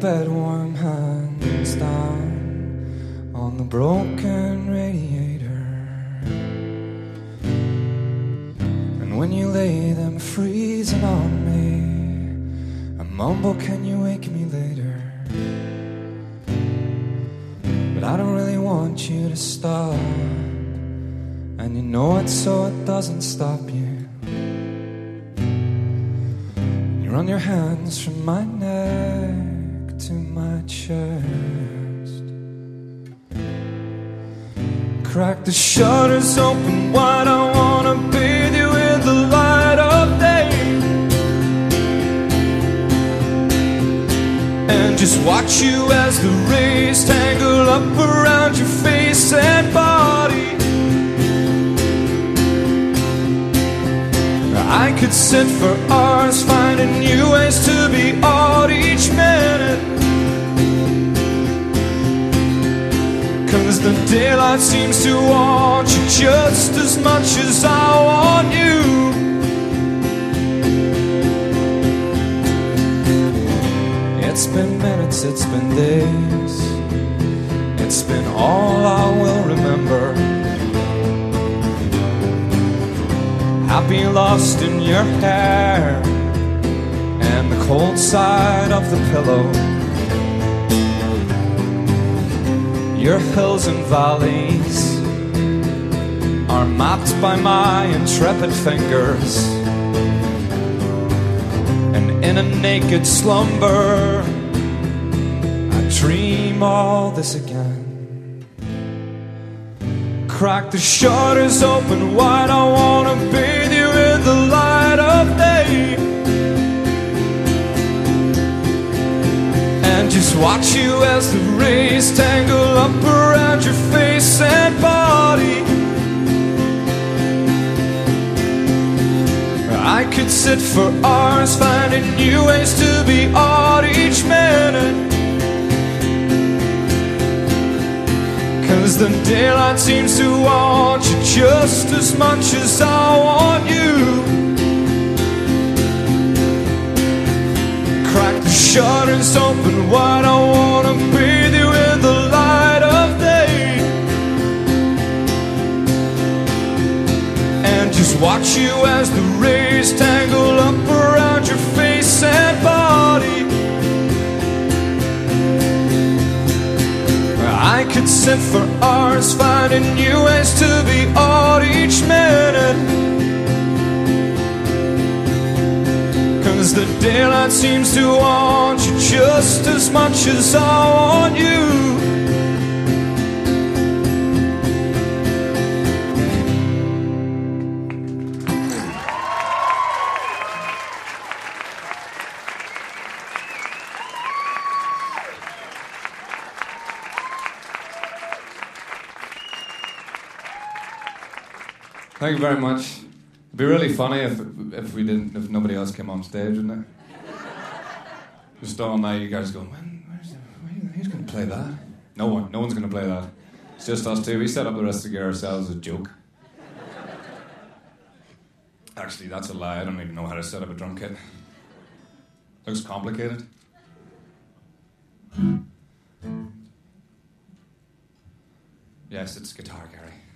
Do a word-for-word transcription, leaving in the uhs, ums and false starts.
bed warm hands down on the broken radiator. And when you lay them freezing on me, I mumble, can you wake me later? But I don't really want you to stop, and you know it, so it doesn't stop you. You run your hands from my neck to my chest, crack the shutters open wide. I wanna bathe you in the light of day, and just watch you as the rays tangle up around your face and body. I could sit for hours finding new ways to be odd each minute, 'cause the daylight seems to want you just as much as I want you. It's been minutes, it's been days, it's been all I will remember. Happy lost in your hair and the cold side of the pillow. Your hills and valleys are mapped by my intrepid fingers, and in a naked slumber I dream all this again. Crack the shutters open wide, I wanna bathe you in the light of day, and just watch you as the rays tangle up around your face and body. I could sit for hours finding new ways to be odd each minute, 'cause the daylight seems to want you just as much as I want you. Crack the shutters open wide, I wanna bathe you in the light of day, and just watch you as the rays tangle up around your face and body. I could sit for hours finding new ways to be odd each minute, 'cause the daylight seems to want you just as much as I want you. Thank you very much. It'd be really funny if if we didn't, if nobody else came on stage, wouldn't it? Just all night, you guys going, when, where's the, where, who's going to play that? No one. No one's going to play that. It's just us two. We set up the rest of the gear ourselves as a joke. Actually, that's a lie. I don't even know how to set up a drum kit. Looks complicated. Yes, it's guitar, Gary.